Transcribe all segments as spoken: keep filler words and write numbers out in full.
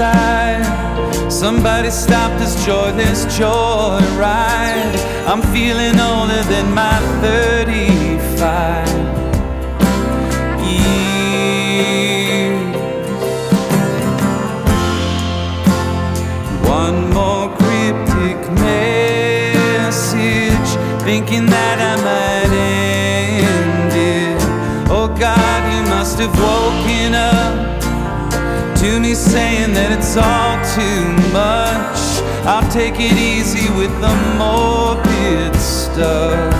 outside. Somebody stop this joyless joyride. I'm feeling older than my thirty-five years. One more cryptic message, thinking that I might end it. Oh God, you must have woken up to me saying that it's all too much. I'll take it easy with the morbid stuff.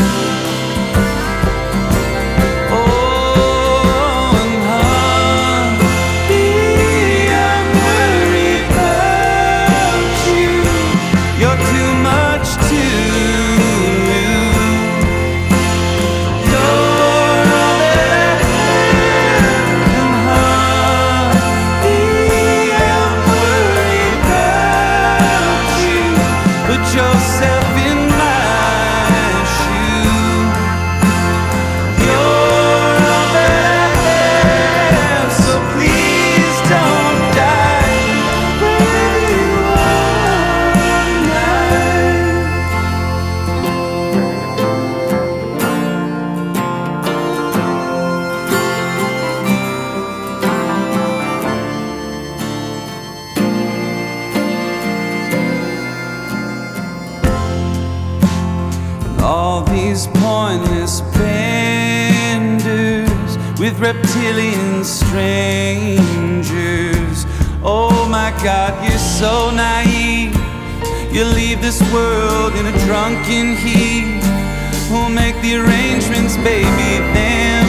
Oh, and honey, I'm worried about you. You're too much to lose. You're all that I have, and honey, I'm worried about you. Put yourself in my shoes. You're all that I have, so please don't die wherever you are tonight. All these pointless benders with reptilian strangers. Oh my God, you're so naive. You leave this world in a drunken heat. Who'll make the arrangements, baby? Them